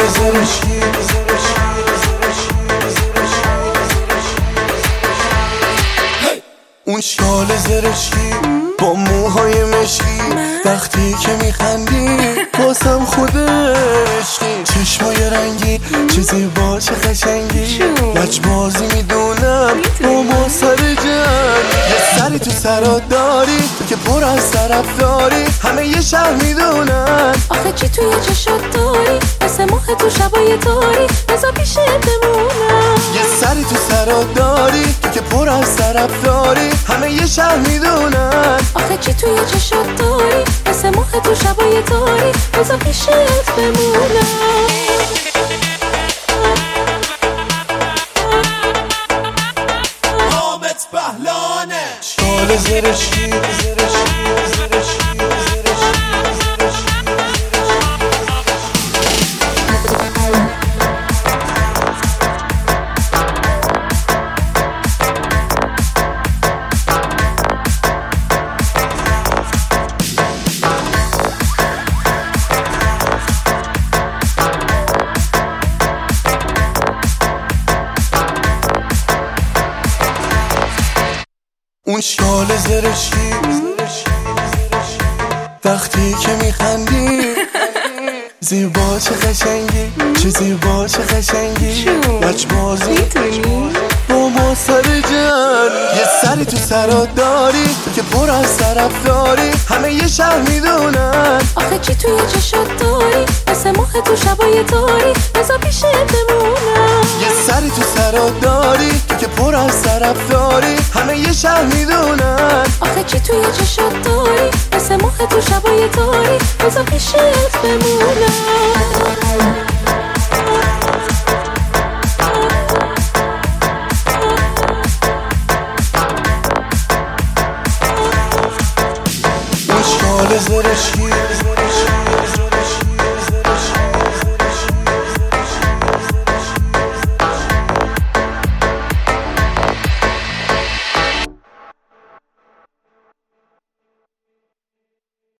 زرشکی اون شال زرشکی با موهای مشکی وقتی که میخندی بازم خود عشقی چشمای رنگی چه زیبا چه قشنگی لجبازی میدونم با ما سر جنگ یه سری تو سرات داری که پر از طرف داری همه یه شهر میدونن آخه چی توی چشات داری مثل ماه تو شبای تاری بذار پیشت بمونم یه سری تو سرات داری که پر از طرف داری همه یه شهر میدونن آخه چی توی چشات داری مثل ماه تو شبای تاری بذار پیشت بمونم حامد بهلانه شال زرشکی اون شال زرشکی وقتی که میخندی زیبا چه قشنگی چه زیبا چه قشنگی لجبازی با ما سر جنگ یه سری تو سرات داری که پر از طرف داری همه یه شهر میدونن آخه چی توی چشات داری مثل ماه تو شبای تاری بذار پیشت بمونم یه سری تو سرات داری که پر از طرف داری همه یه شهر میدونن آخه چی توی چشات داری مثل ماه تو شبای تاری بذار پیشت بمونم اون شال زرشکی